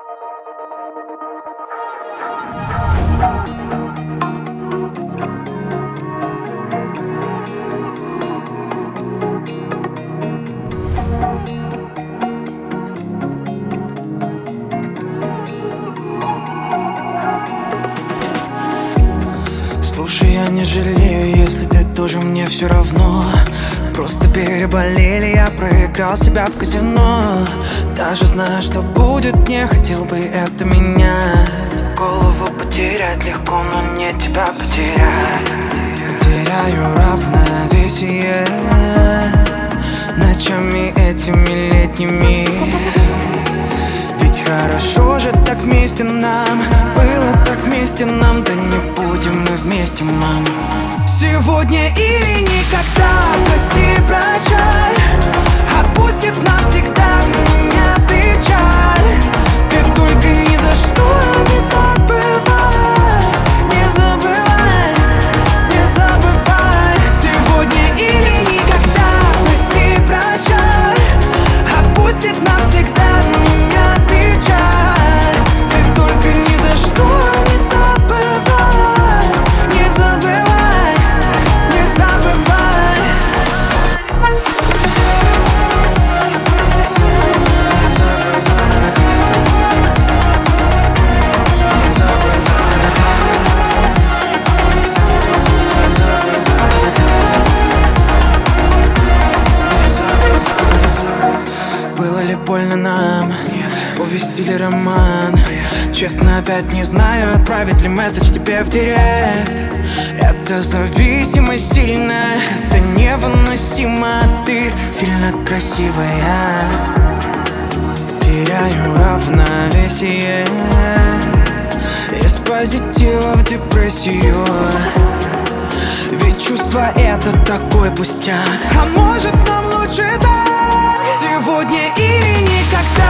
Слушай, я не жалею, если ты тоже, мне все равно. Просто переболели, я проиграл себя в казино. Даже зная, что будет, не хотел бы это менять. Голову потерять легко, но не тебя потерять. Теряю равновесие ночами этими летними. Ведь хорошо же так вместе нам, было так вместе нам. Да не будем мы вместе, мам. Сегодня или никогда, прости, прощай. Отпустит навсегда меня печаль. Ты только ни за что не забывай. Не забывай, не забывай. Сегодня или никогда, прости, прощай. Отпустит навсегда меня печаль. Ты только ни за что не забывай. Не забывай, не забывай. Было ли больно нам? Нет. Повесть или роман? Бред. Честно, опять не знаю, отправить ли месседж тебе в директ. Это зависимость сильная, это невыносимо. Ты сильно красивая. Теряю равновесие из позитива в депрессию. Ведь чувство это такой пустяк. А может нам лучше так? Сегодня или никогда.